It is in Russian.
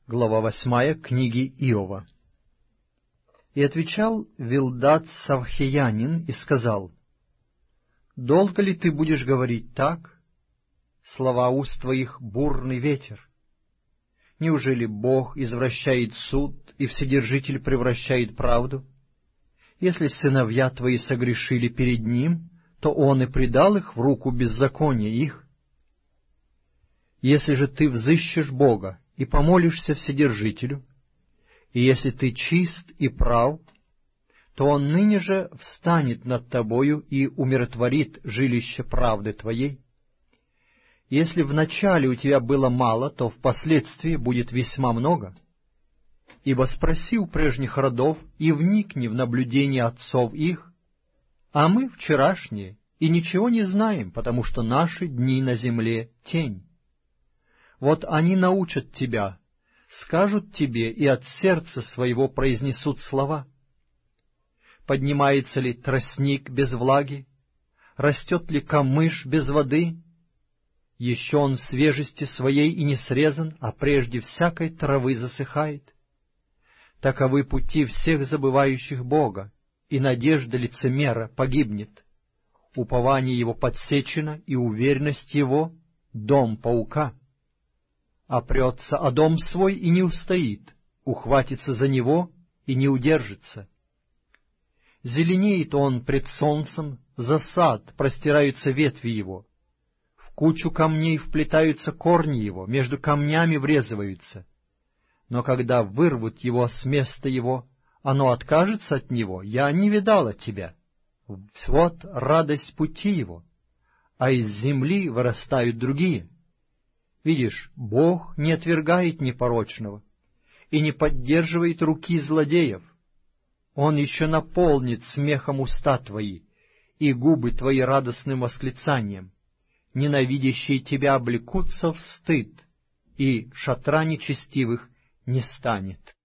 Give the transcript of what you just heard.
Глава 8 книги Иова. И отвечал Вилдад Савхеянин и сказал: «Долго ли ты будешь говорить так? Слова уст твоих — бурный ветер. Неужели Бог извращает суд, и Вседержитель превращает правду? Если сыновья твои согрешили перед Ним, то Он и предал их в руку беззакония их. Если же ты взыщешь Бога и помолишься Вседержителю, и если ты чист и прав, то Он ныне же встанет над тобою и умиротворит жилище правды твоей. Если вначале у тебя было мало, то впоследствии будет весьма много. Ибо спроси у прежних родов и вникни в наблюдение отцов их, а мы вчерашние и ничего не знаем, потому что наши дни на земле — тень. Вот они научат тебя, скажут тебе и от сердца своего произнесут слова. Поднимается ли тростник без влаги? Растет ли камыш без воды? Еще он в свежести своей и не срезан, а прежде всякой травы засыхает. Таковы пути всех забывающих Бога, и надежда лицемера погибнет. Упование его подсечено, и уверенность его — дом паука. Опрется о дом свой и не устоит, ухватится за него и не удержится. Зеленеет он пред солнцем, за сад простираются ветви его. В кучу камней вплетаются корни его, между камнями врезываются. Но когда вырвут его с места его, оно откажется от него: я не видала тебя. Вот радость пути его, а из земли вырастают другие. Видишь, Бог не отвергает непорочного и не поддерживает руки злодеев. Он еще наполнит смехом уста твои и губы твои радостным восклицанием. Ненавидящие тебя облекутся в стыд, и шатра нечестивых не станет».